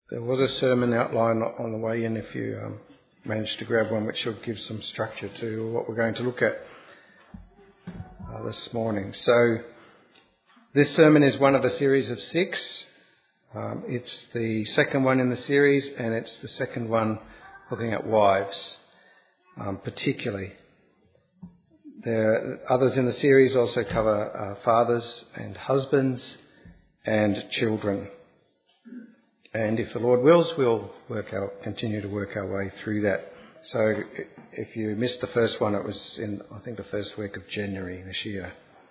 There was a sermon outline on the way in if you managed to grab one, which will give some structure to what we're going to look at this morning. So this sermon is one of a series of 6. It's the second one in the series, and it's the second one looking at wives particularly. There are others in the series also cover fathers and husbands and children. And if the Lord wills, we'll continue to work our way through that. So if you missed the first one, it was in, I think, the first week of January this year.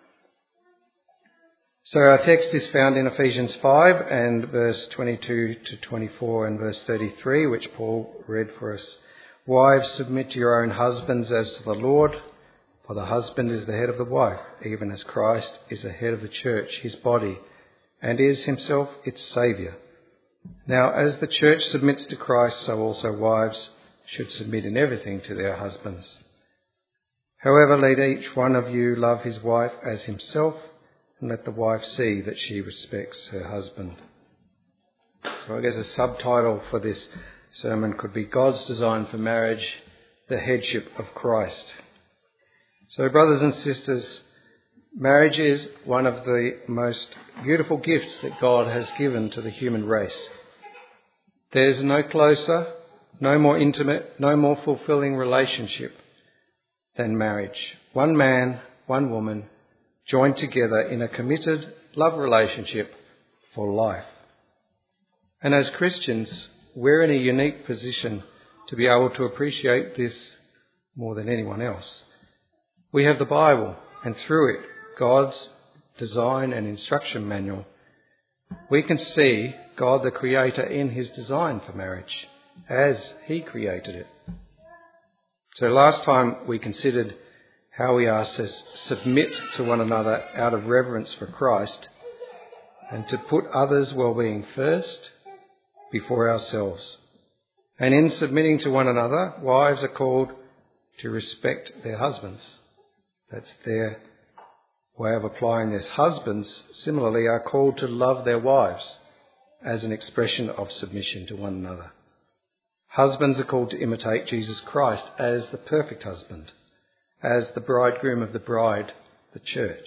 So our text is found in Ephesians 5 and verse 22 to 24 and verse 33, which Paul read for us. Wives, submit to your own husbands as to the Lord, for the husband is the head of the wife, even as Christ is the head of the church, his body, and is himself its Saviour. Now, as the church submits to Christ, so also wives should submit in everything to their husbands. However, let each one of you love his wife as himself, and let the wife see that she respects her husband. So I guess a subtitle for this sermon could be God's design for marriage, the headship of Christ. So brothers and sisters, marriage is one of the most beautiful gifts that God has given to the human race. There's no closer, no more intimate, no more fulfilling relationship than marriage. One man, one woman, joined together in a committed love relationship for life. And as Christians, we're in a unique position to be able to appreciate this more than anyone else. We have the Bible, and through it, God's design and instruction manual. We can see God the Creator in his design for marriage as he created it. So last time we considered how we are to submit to one another out of reverence for Christ and to put others' well-being first before ourselves. And in submitting to one another, wives are called to respect their husbands. That's their way of applying this. Husbands, similarly, are called to love their wives as an expression of submission to one another. Husbands are called to imitate Jesus Christ as the perfect husband, as the bridegroom of the bride, the church.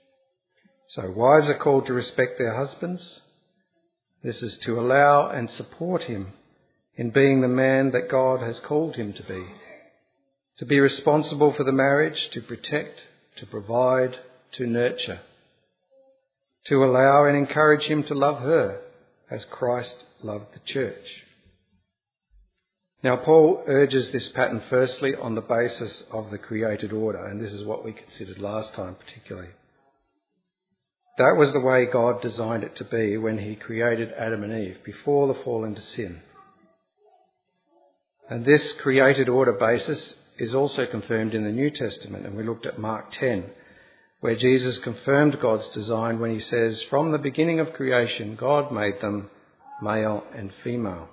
So wives are called to respect their husbands. This is to allow and support him in being the man that God has called him to be responsible for the marriage, to protect, to provide, to nurture, to allow and encourage him to love her as Christ loved the church. Now, Paul urges this pattern firstly on the basis of the created order, and this is what we considered last time particularly. That was the way God designed it to be when he created Adam and Eve before the fall into sin. And this created order basis is also confirmed in the New Testament, and we looked at Mark 10, where Jesus confirmed God's design when he says, from the beginning of creation, God made them male and female.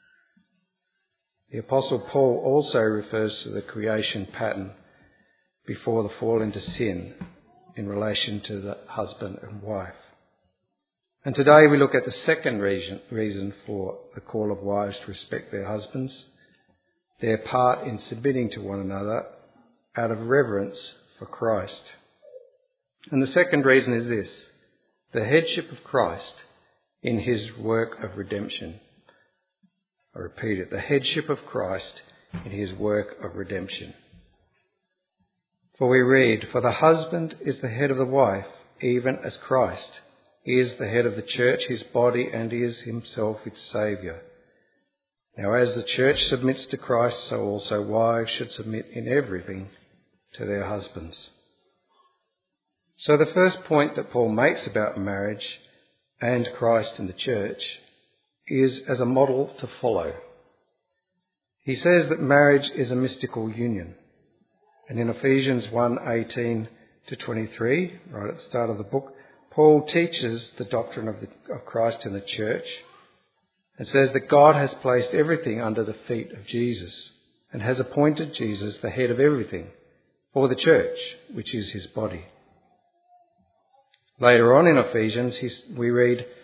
The Apostle Paul also refers to the creation pattern before the fall into sin in relation to the husband and wife. And today we look at the second reason for the call of wives to respect their husbands, their part in submitting to one another out of reverence for Christ. And the second reason is this: the headship of Christ in his work of redemption. I repeat it, the headship of Christ in his work of redemption. For we read, for the husband is the head of the wife, even as Christ is the head of the church, his body, and is himself its Saviour. Now as the church submits to Christ, so also wives should submit in everything to their husbands. So the first point that Paul makes about marriage and Christ in the church is as a model to follow. He says that marriage is a mystical union. And in Ephesians 1:18 to 23, right at the start of the book, Paul teaches the doctrine of Christ in the church. It says that God has placed everything under the feet of Jesus and has appointed Jesus the head of everything for the church, which is his body. Later on in Ephesians, we read,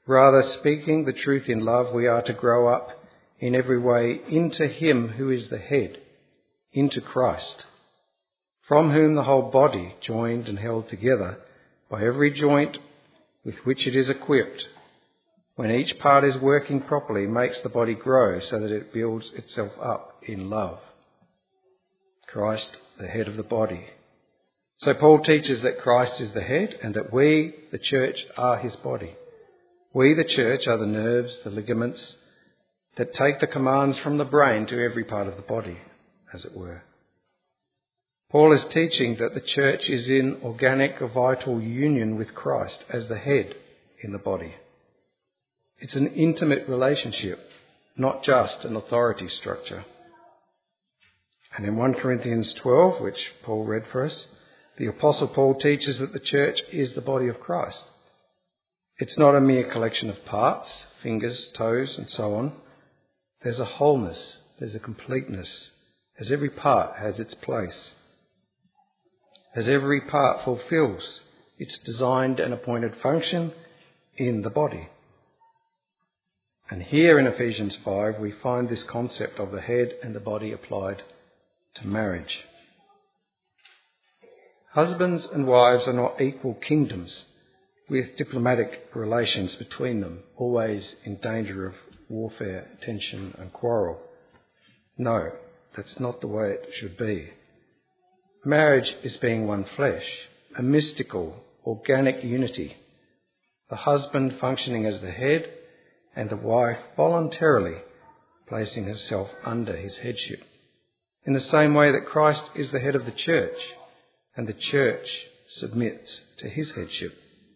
Rather, speaking the truth in love, we are to grow up in every way into him who is the head, into Christ, from whom the whole body, joined and held together by every joint with which it is equipped, when each part is working properly, makes the body grow so that it builds itself up in love. Christ, the head of the body. So Paul teaches that Christ is the head and that we, the church, are his body. We, the church, are the nerves, the ligaments that take the commands from the brain to every part of the body, as it were. Paul is teaching that the church is in organic or vital union with Christ as the head in the body. It's an intimate relationship, not just an authority structure. And in 1 Corinthians 12, which Paul read for us, the Apostle Paul teaches that the church is the body of Christ. It's not a mere collection of parts, fingers, toes, and so on. There's a wholeness, there's a completeness, as every part has its place, as every part fulfills its designed and appointed function in the body. And here in Ephesians 5, we find this concept of the head and the body applied to marriage. Husbands and wives are not equal kingdoms with diplomatic relations between them, always in danger of warfare, tension and quarrel. No, that's not the way it should be. Marriage is being one flesh, a mystical, organic unity. The husband functioning as the head and the wife voluntarily placing herself under his headship. In the same way that Christ is the head of the church and the church submits to his headship.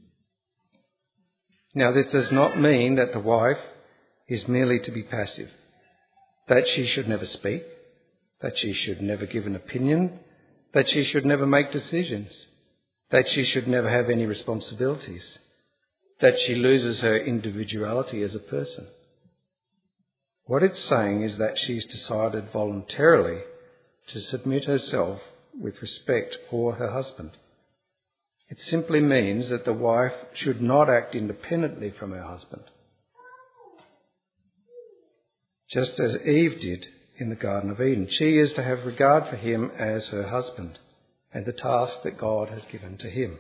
Now, this does not mean that the wife is merely to be passive, that she should never speak, that she should never give an opinion, that she should never make decisions, that she should never have any responsibilities, that she loses her individuality as a person. What it's saying is that she's decided voluntarily to submit herself with respect for her husband. It simply means that the wife should not act independently from her husband, just as Eve did in the Garden of Eden. She is to have regard for him as her husband and the task that God has given to him.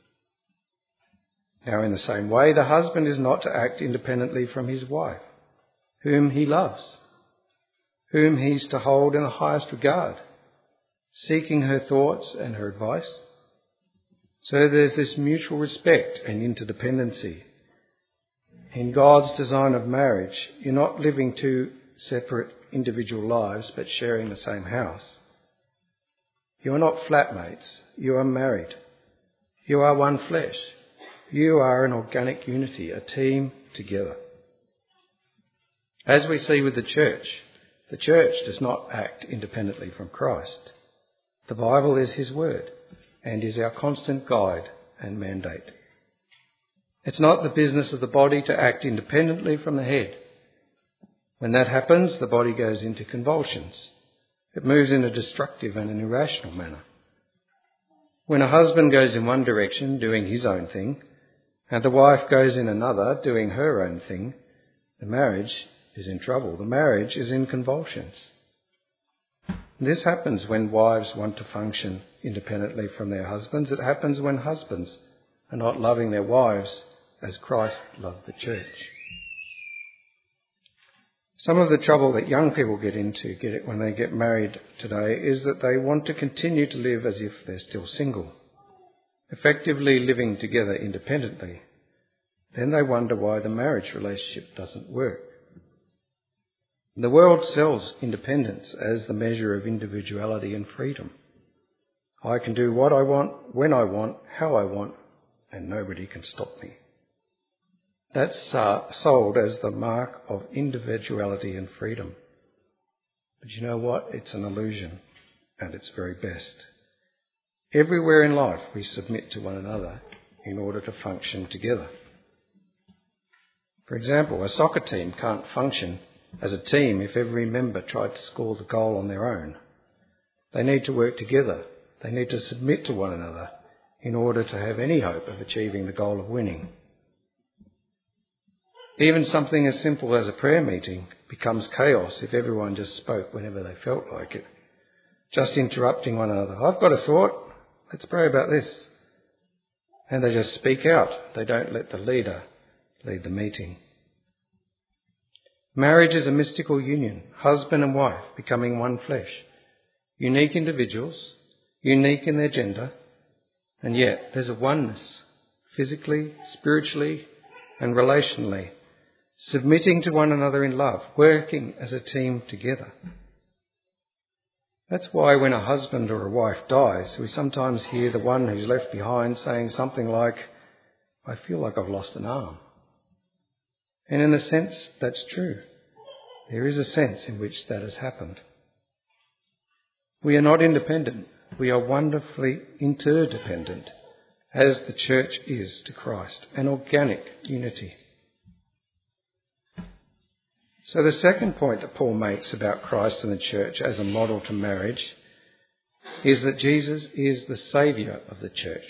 Now, in the same way, the husband is not to act independently from his wife, whom he loves, whom he's to hold in the highest regard, seeking her thoughts and her advice. So there's this mutual respect and interdependency. In God's design of marriage, you're not living two separate individual lives but sharing the same house. You are not flatmates, you are married. You are one flesh. You are an organic unity, a team together. As we see with the church does not act independently from Christ. The Bible is his word and is our constant guide and mandate. It's not the business of the body to act independently from the head. When that happens, the body goes into convulsions. It moves in a destructive and an irrational manner. When a husband goes in one direction, doing his own thing, and the wife goes in another, doing her own thing, the marriage is in trouble. The marriage is in convulsions. This happens when wives want to function independently from their husbands. It happens when husbands are not loving their wives as Christ loved the church. Some of the trouble that young people get into when they get married today is that they want to continue to live as if they're still single, effectively living together independently. Then they wonder why the marriage relationship doesn't work. The world sells independence as the measure of individuality and freedom. I can do what I want, when I want, how I want, and nobody can stop me. That's sold as the mark of individuality and freedom. But you know what? It's an illusion at its very best. Everywhere in life we submit to one another in order to function together. For example, a soccer team can't function as a team if every member tried to score the goal on their own. They need to work together. They need to submit to one another in order to have any hope of achieving the goal of winning. Even something as simple as a prayer meeting becomes chaos if everyone just spoke whenever they felt like it, just interrupting one another. I've got a thought, let's pray about this. And they just speak out. They don't let the leader lead the meeting. Marriage is a mystical union, husband and wife becoming one flesh. Unique individuals, unique in their gender, and yet there's a oneness, physically, spiritually, and relationally, submitting to one another in love, working as a team together. That's why when a husband or a wife dies, we sometimes hear the one who's left behind saying something like, "I feel like I've lost an arm." And in a sense, that's true. There is a sense in which that has happened. We are not independent. We are wonderfully interdependent, as the church is to Christ, an organic unity. So the second point that Paul makes about Christ and the church as a model to marriage is that Jesus is the Saviour of the church.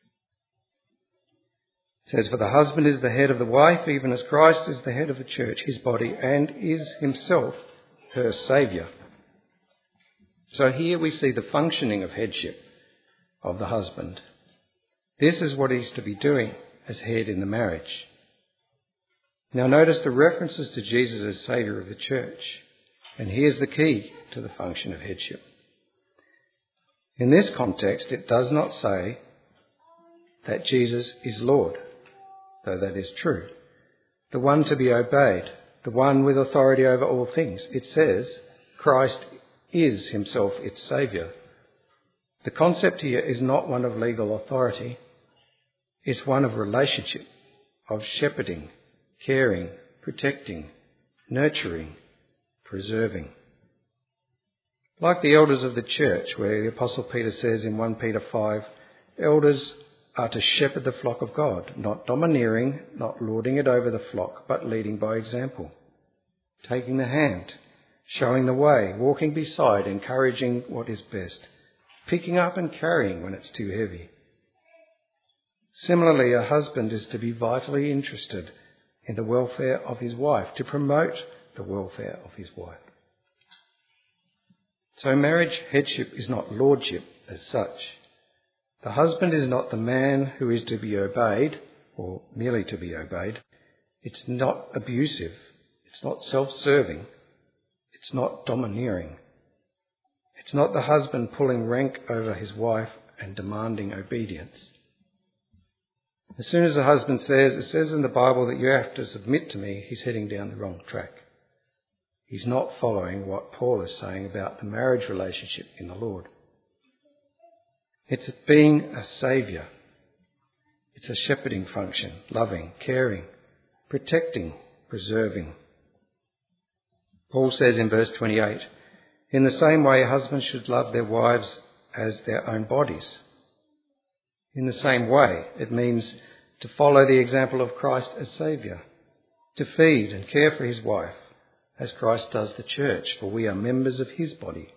It says, "For the husband is the head of the wife, even as Christ is the head of the church, his body, and is himself her Saviour." So here we see the functioning of headship of the husband. This is what he's to be doing as head in the marriage. Now notice the references to Jesus as Saviour of the church. And here's the key to the function of headship. In this context, it does not say that Jesus is Lord, though that is true. The one to be obeyed, the one with authority over all things. It says Christ is himself its Saviour. The concept here is not one of legal authority. It's one of relationship, of shepherding, caring, protecting, nurturing, preserving. Like the elders of the church, where the Apostle Peter says in 1 Peter 5, elders are to shepherd the flock of God, not domineering, not lording it over the flock, but leading by example, taking the hand, showing the way, walking beside, encouraging what is best, picking up and carrying when it's too heavy. Similarly, a husband is to be vitally interested in the welfare of his wife, to promote the welfare of his wife. So marriage headship is not lordship as such. The husband is not the man who is to be obeyed, or merely to be obeyed. It's not abusive. It's not self-serving. It's not domineering. It's not the husband pulling rank over his wife and demanding obedience. As soon as the husband says, it says in the Bible that you have to submit to me, he's heading down the wrong track. He's not following what Paul is saying about the marriage relationship in the Lord. It's being a saviour. It's a shepherding function, loving, caring, protecting, preserving. Paul says in verse 28, in the same way husbands should love their wives as their own bodies. In the same way, it means to follow the example of Christ as Saviour, to feed and care for his wife, as Christ does the church, for we are members of his body.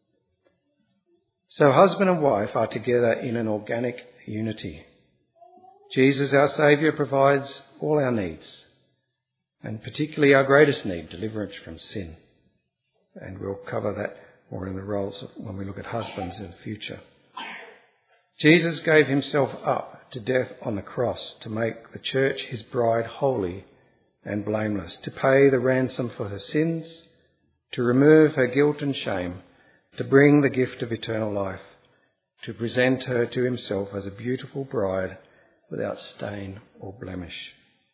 So husband and wife are together in an organic unity. Jesus, our Saviour, provides all our needs, and particularly our greatest need, deliverance from sin. And we'll cover that more in the roles when we look at husbands in the future. Jesus gave himself up to death on the cross to make the church his bride holy and blameless, to pay the ransom for her sins, to remove her guilt and shame, to bring the gift of eternal life, to present her to himself as a beautiful bride without stain or blemish.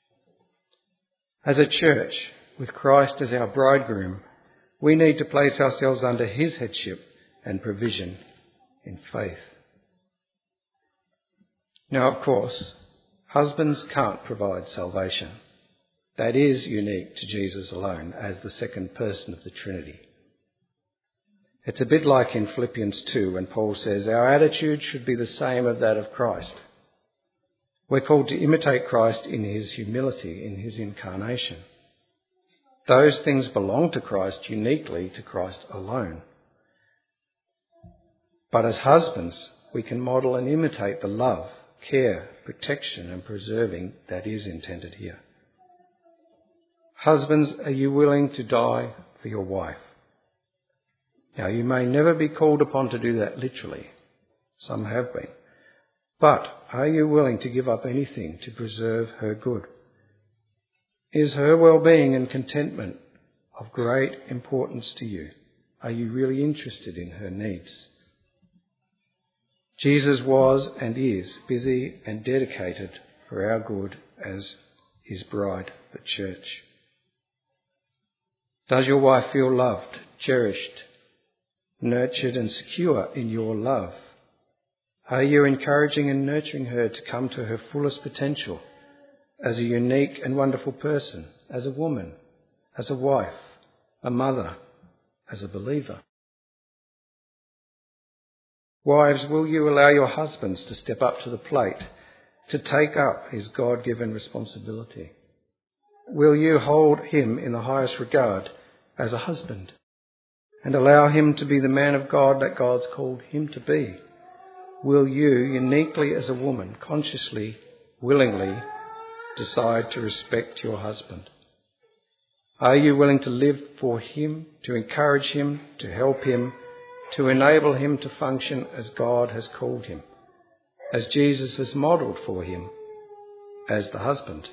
As a church, with Christ as our bridegroom, we need to place ourselves under his headship and provision in faith. Now, of course, husbands can't provide salvation. That is unique to Jesus alone as the second person of the Trinity. It's a bit like in Philippians 2 when Paul says our attitude should be the same as that of Christ. We're called to imitate Christ in his humility, in his incarnation. Those things belong to Christ uniquely to Christ alone. But as husbands, we can model and imitate the love, care, protection and preserving that is intended here. Husbands, are you willing to die for your wife? Now, you may never be called upon to do that literally. Some have been. But are you willing to give up anything to preserve her good? Is her well-being and contentment of great importance to you? Are you really interested in her needs? Jesus was and is busy and dedicated for our good as his bride, the church. Does your wife feel loved, cherished, nurtured and secure in your love? Are you encouraging and nurturing her to come to her fullest potential as a unique and wonderful person, as a woman, as a wife, a mother, as a believer? Wives, will you allow your husbands to step up to the plate, to take up his God-given responsibility? Will you hold him in the highest regard as a husband and allow him to be the man of God that God's called him to be? Will you, uniquely as a woman, consciously, willingly decide to respect your husband? Are you willing to live for him, to encourage him, to help him, to enable him to function as God has called him, as Jesus has modelled for him as the husband?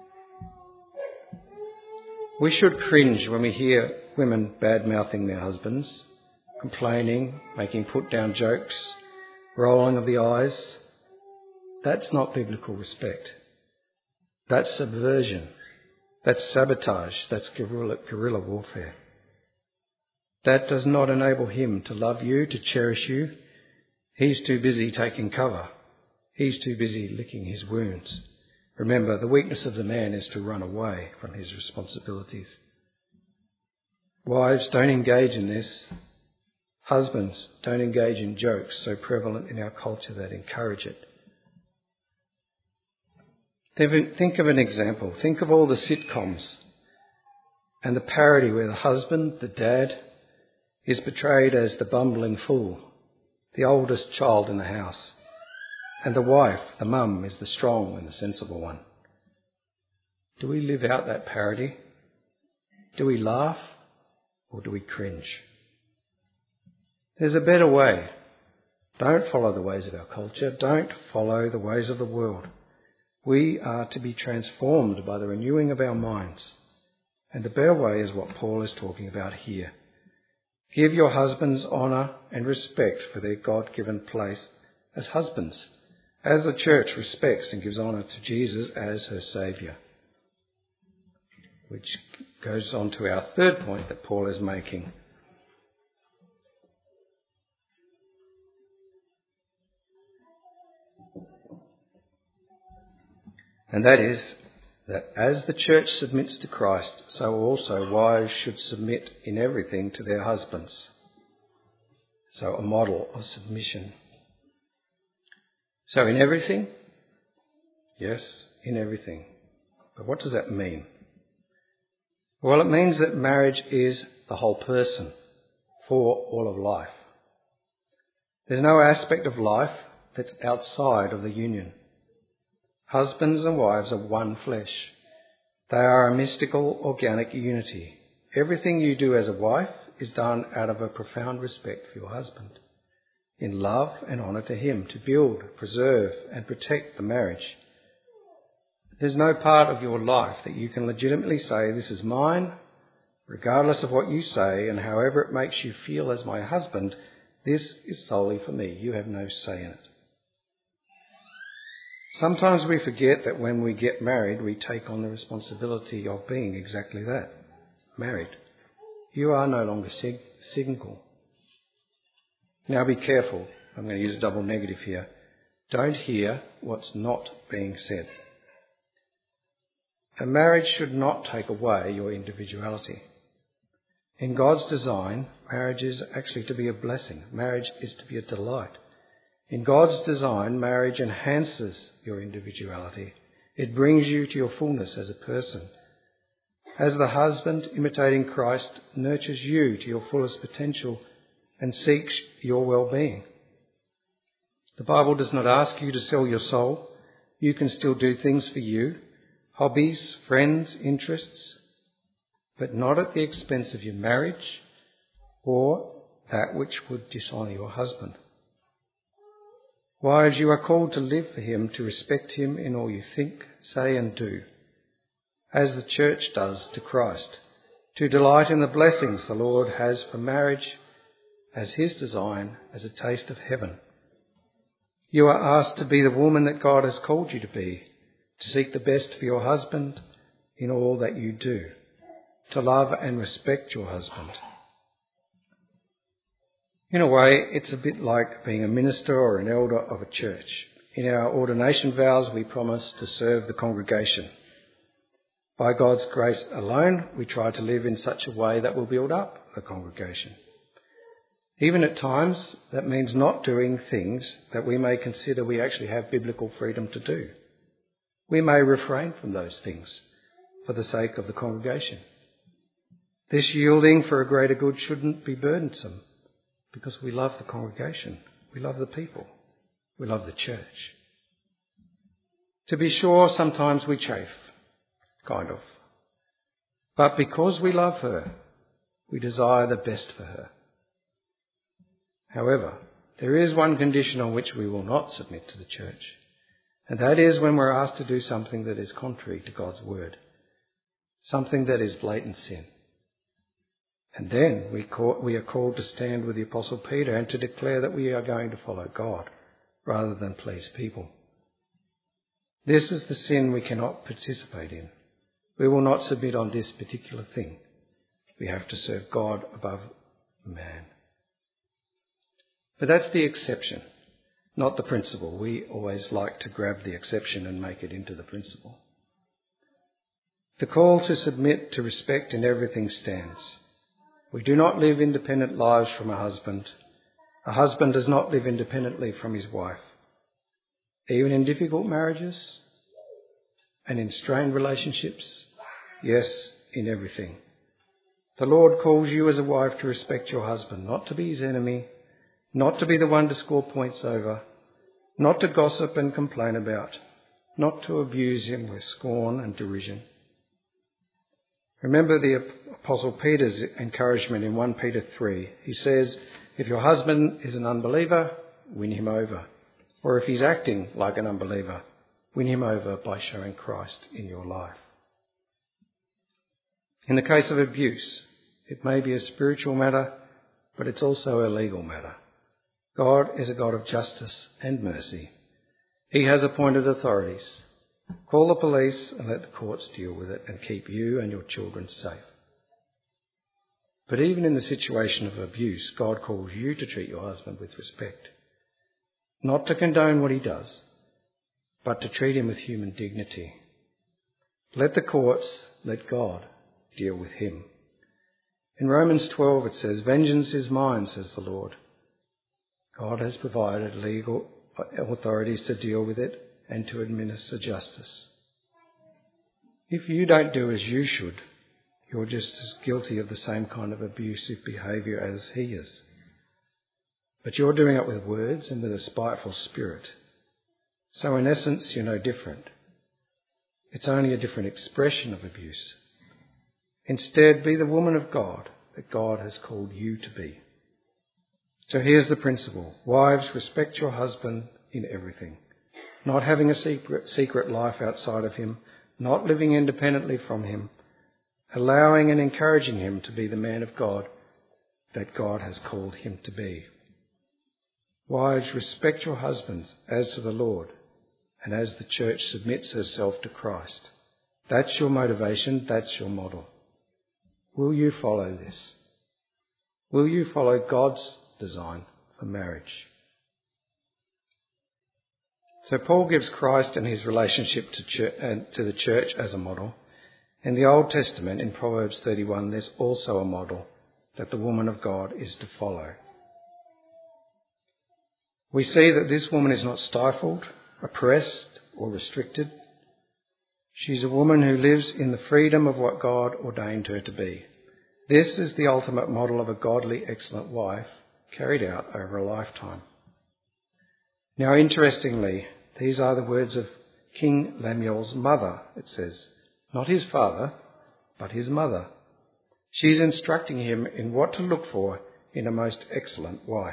We should cringe when we hear women bad-mouthing their husbands, complaining, making put-down jokes, rolling of the eyes. That's not biblical respect. That's subversion. That's sabotage. That's guerrilla warfare. That does not enable him to love you, to cherish you. He's too busy taking cover. He's too busy licking his wounds. Remember, the weakness of the man is to run away from his responsibilities. Wives, don't engage in this. Husbands, don't engage in jokes so prevalent in our culture that encourage it. Think of an example. Think of all the sitcoms and the parody where the husband, the dad, is portrayed as the bumbling fool, the oldest child in the house, and the wife, the mum, is the strong and the sensible one. Do we live out that parody? Do we laugh or do we cringe? There's a better way. Don't follow the ways of our culture. Don't follow the ways of the world. We are to be transformed by the renewing of our minds. And the better way is what Paul is talking about here. Give your husbands honour and respect for their God-given place as husbands, as the church respects and gives honour to Jesus as her Saviour. Which goes on to our third point that Paul is making. And that is that as the church submits to Christ, so also wives should submit in everything to their husbands. So a model of submission. So in everything? Yes, in everything. But what does that mean? Well, it means that marriage is the whole person for all of life. There's no aspect of life that's outside of the union. Husbands and wives are one flesh. They are a mystical, organic unity. Everything you do as a wife is done out of a profound respect for your husband, in love and honour to him, to build, preserve and protect the marriage. There's no part of your life that you can legitimately say, this is mine, regardless of what you say and however it makes you feel as my husband, this is solely for me. You have no say in it. Sometimes we forget that when we get married, we take on the responsibility of being exactly that, married. You are no longer single. Now be careful. I'm going to use a double negative here. Don't hear what's not being said. A marriage should not take away your individuality. In God's design, marriage is actually to be a blessing. Marriage is to be a delight. In God's design, marriage enhances your individuality. It brings you to your fullness as a person. As the husband, imitating Christ, nurtures you to your fullest potential and seeks your well-being. The Bible does not ask you to sell your soul. You can still do things for you, hobbies, friends, interests. but not at the expense of your marriage or that which would dishonour your husband. Wives, you are called to live for him, to respect him in all you think, say and do, as the church does to Christ, to delight in the blessings the Lord has for marriage as his design, as a taste of heaven. You are asked to be the woman that God has called you to be, to seek the best for your husband in all that you do, to love and respect your husband. In a way, it's a bit like being a minister or an elder of a church. In our ordination vows, we promise to serve the congregation. By God's grace alone, we try to live in such a way that will build up the congregation. Even at times, that means not doing things that we may consider we actually have biblical freedom to do. We may refrain from those things for the sake of the congregation. This yielding for a greater good shouldn't be burdensome, because we love the congregation, we love the people, we love the church. To be sure, sometimes we chafe, kind of. But because we love her, we desire the best for her. However, there is one condition on which we will not submit to the church, and that is when we're asked to do something that is contrary to God's word, something that is blatant sin. And then we are called to stand with the Apostle Peter and to declare that we are going to follow God rather than please people. This is the sin we cannot participate in. We will not submit on this particular thing. We have to serve God above man. But that's the exception, not the principle. We always like to grab the exception and make it into the principle. The call to submit to respect in everything stands. We do not live independent lives from a husband. A husband does not live independently from his wife. Even in difficult marriages and in strained relationships, yes, in everything. The Lord calls you as a wife to respect your husband, not to be his enemy, not to be the one to score points over, not to gossip and complain about, not to abuse him with scorn and derision. Remember the Apostle Peter's encouragement in 1 Peter 3. He says, if your husband is an unbeliever, win him over. Or if he's acting like an unbeliever, win him over by showing Christ in your life. In the case of abuse, it may be a spiritual matter, but it's also a legal matter. God is a God of justice and mercy. He has appointed authorities. Call the police and let the courts deal with it and keep you and your children safe. But even in the situation of abuse, God calls you to treat your husband with respect. Not to condone what he does, but to treat him with human dignity. Let the courts, let God deal with him. In Romans 12 it says, vengeance is mine, says the Lord. God has provided legal authorities to deal with it and to administer justice. If you don't do as you should, you're just as guilty of the same kind of abusive behaviour as he is. But you're doing it with words and with a spiteful spirit. So in essence, you're no different. It's only a different expression of abuse. Instead, be the woman of God that God has called you to be. So here's the principle. Wives, respect your husband in everything. Not having a secret life outside of him, not living independently from him, allowing and encouraging him to be the man of God that God has called him to be. Wives, respect your husbands as to the Lord and as the church submits herself to Christ. That's your motivation, that's your model. Will you follow this? Will you follow God's design for marriage? So Paul gives Christ and his relationship to the church as a model. In the Old Testament, in Proverbs 31, there's also a model that the woman of God is to follow. We see that this woman is not stifled, oppressed, or restricted. She's a woman who lives in the freedom of what God ordained her to be. This is the ultimate model of a godly, excellent wife carried out over a lifetime. Now, interestingly, these are the words of King Lemuel's mother, it says. Not his father, but his mother. She's instructing him in what to look for in a most excellent wife.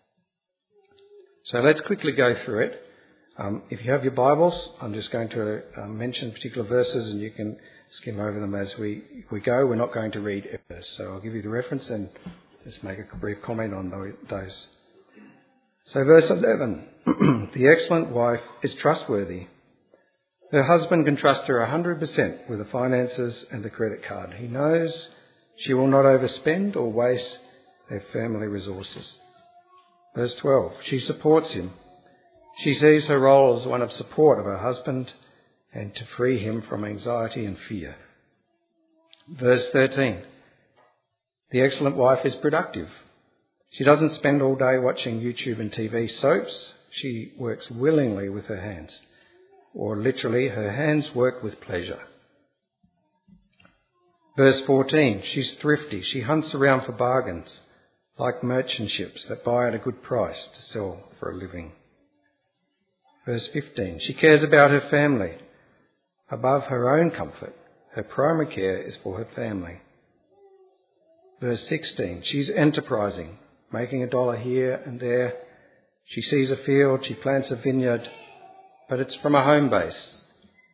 So let's quickly go through it. If you have your Bibles, I'm just going to mention particular verses and you can skim over them as we go. We're not going to read every verse, so I'll give you the reference and just make a brief comment on those. So verse 11, the excellent wife is trustworthy. Her husband can trust her 100% with the finances and the credit card. He knows she will not overspend or waste their family resources. Verse 12, she supports him. She sees her role as one of support of her husband and to free him from anxiety and fear. Verse 13, the excellent wife is productive. She doesn't spend all day watching YouTube and TV soaps. She works willingly with her hands, or literally, her hands work with pleasure. Verse 14, she's thrifty. She hunts around for bargains, like merchant ships that buy at a good price to sell for a living. Verse 15, she cares about her family. Above her own comfort, her primary care is for her family. Verse 16, she's enterprising, making $1 here and there. She sees a field, she plants a vineyard, but it's from a home base,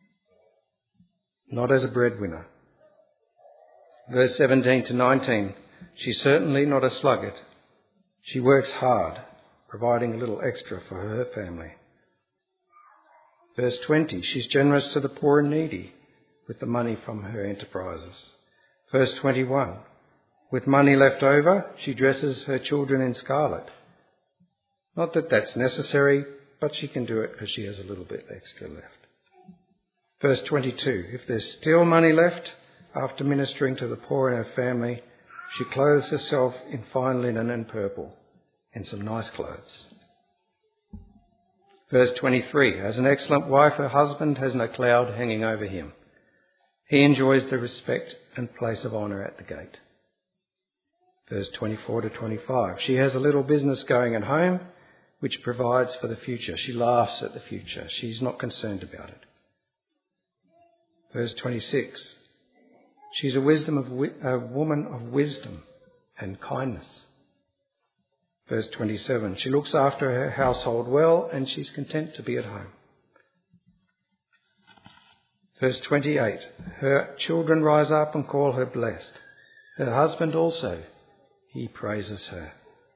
not as a breadwinner. Verse 17 to 19, she's certainly not a sluggard. She works hard, providing a little extra for her family. Verse 20, she's generous to the poor and needy with the money from her enterprises. Verse 21, with money left over, she dresses her children in scarlet. Not that that's necessary, but she can do it because she has a little bit extra left. Verse 22, if there's still money left after ministering to the poor in her family, she clothes herself in fine linen and purple and some nice clothes. Verse 23, as an excellent wife, her husband has no cloud hanging over him. He enjoys the respect and place of honour at the gate. Verse 24 to 25, she has a little business going at home which provides for the future. She laughs at the future. She's not concerned about it. Verse 26, she's a woman of wisdom and kindness. Verse 27, she looks after her household well and she's content to be at home. Verse 28, her children rise up and call her blessed. Her husband also, he praises her.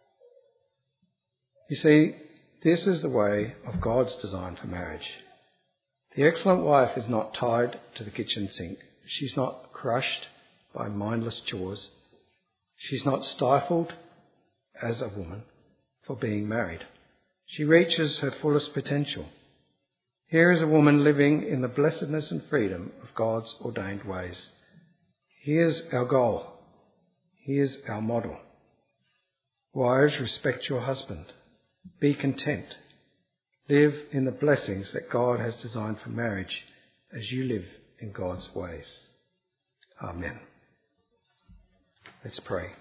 You see, this is the way of God's design for marriage. The excellent wife is not tied to the kitchen sink. She's not crushed by mindless chores. She's not stifled as a woman for being married. She reaches her fullest potential. Here is a woman living in the blessedness and freedom of God's ordained ways. Here's our goal. Here's our model. Wives, respect your husband. Be content. Live in the blessings that God has designed for marriage as you live in God's ways. Amen. Let's pray.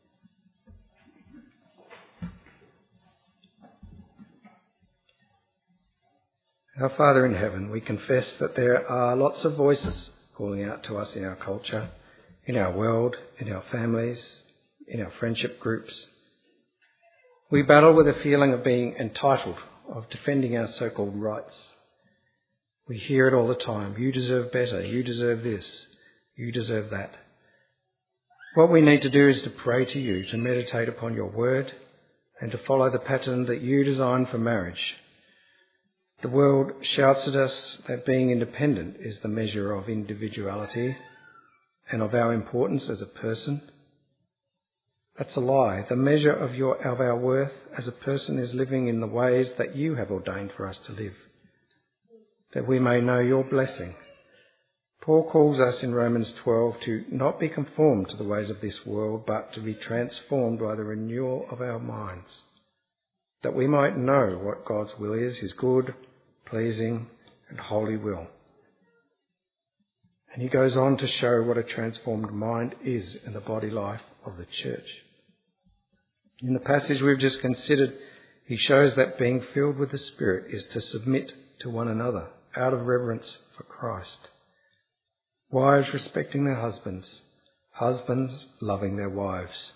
Our Father in heaven, we confess that there are lots of voices calling out to us in our culture, in our world, in our families, in our friendship groups. We battle with a feeling of being entitled, of defending our so-called rights. We hear it all the time. You deserve better. You deserve this. You deserve that. What we need to do is to pray to you, to meditate upon your word, and to follow the pattern that you designed for marriage. The world shouts at us that being independent is the measure of individuality and of our importance as a person. That's a lie. The measure of our worth as a person is living in the ways that you have ordained for us to live, that we may know your blessing. Paul calls us in Romans 12 to not be conformed to the ways of this world, but to be transformed by the renewal of our minds, that we might know what God's will is, his good, pleasing and holy will. And he goes on to show what a transformed mind is in the body life of the church. In the passage we've just considered, he shows that being filled with the Spirit is to submit to one another out of reverence for Christ. Wives respecting their husbands, husbands loving their wives.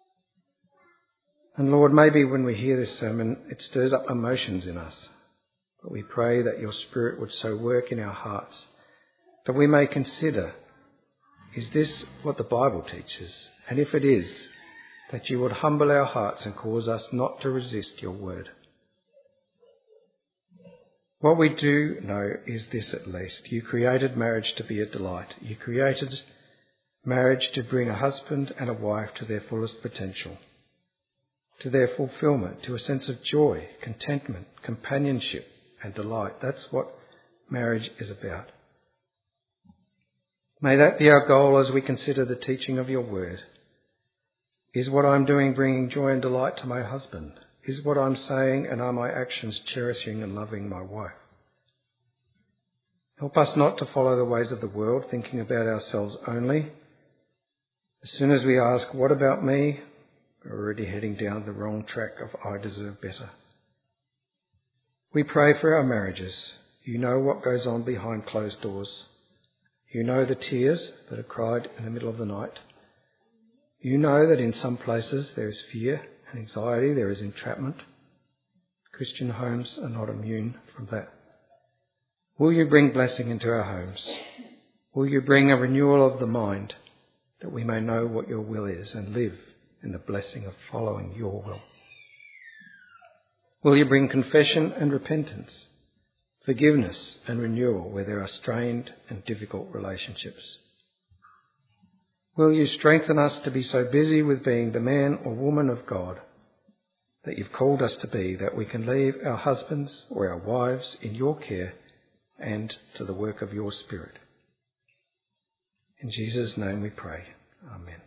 And Lord, maybe when we hear this sermon, it stirs up emotions in us. But we pray that your Spirit would so work in our hearts that we may consider, is this what the Bible teaches? And if it is, that you would humble our hearts and cause us not to resist your word. What we do know is this at least. You created marriage to be a delight. You created marriage to bring a husband and a wife to their fullest potential, to their fulfillment, to a sense of joy, contentment, companionship and delight. That's what marriage is about. May that be our goal as we consider the teaching of your word. Is what I'm doing bringing joy and delight to my husband? Is what I'm saying and are my actions cherishing and loving my wife? Help us not to follow the ways of the world, thinking about ourselves only. As soon as we ask, what about me? We're already heading down the wrong track of I deserve better. We pray for our marriages. You know what goes on behind closed doors. You know the tears that are cried in the middle of the night. You know that in some places there is fear and anxiety, there is entrapment. Christian homes are not immune from that. Will you bring blessing into our homes? Will you bring a renewal of the mind that we may know what your will is and live in the blessing of following your will? Will you bring confession and repentance, forgiveness and renewal where there are strained and difficult relationships? Will you strengthen us to be so busy with being the man or woman of God that you've called us to be, that we can leave our husbands or our wives in your care and to the work of your Spirit? In Jesus' name we pray. Amen.